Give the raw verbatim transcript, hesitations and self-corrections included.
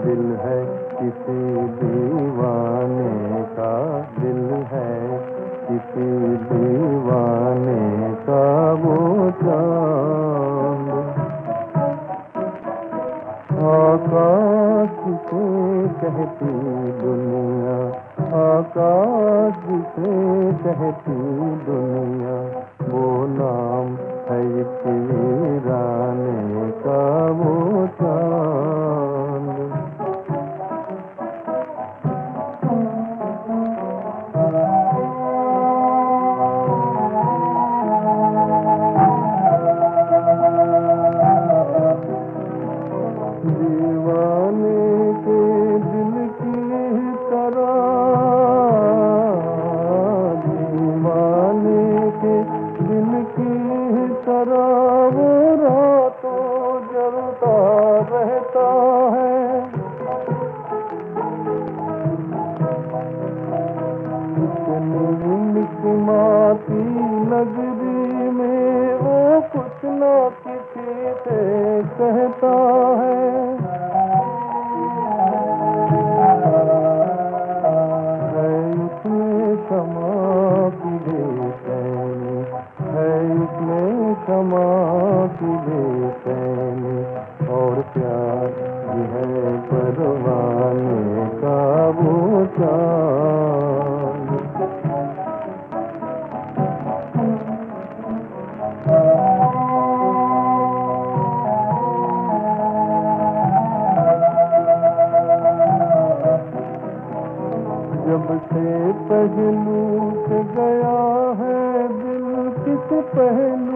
दिल है किसी दीवाने का, दिल है किसी दीवाने का वो चांद। आकाश से कहती दुनिया, आकाश से कहती दुनिया, वो नाम है एक वीराने का वो चांद। दीवाने के दिल की तरह, दीवाने के दिल की तरह वो रातों जलता रहता है। इतनी मिकमाती नगरी में वो कुछ ना किसी से कहता है। है उसमें क्षमा की बेचैनी, है उसमें क्षमा की बेचैनी, और प्यार भी है परवाने का वो चांद। जब से पहलू से गया है दिल, किस पहलू